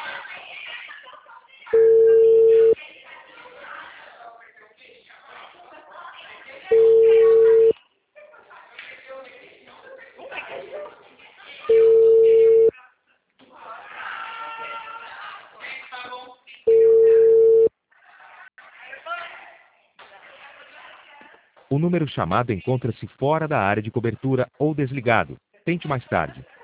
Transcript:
O número chamado encontra-se fora da área de cobertura ou desligado. Tente mais tarde.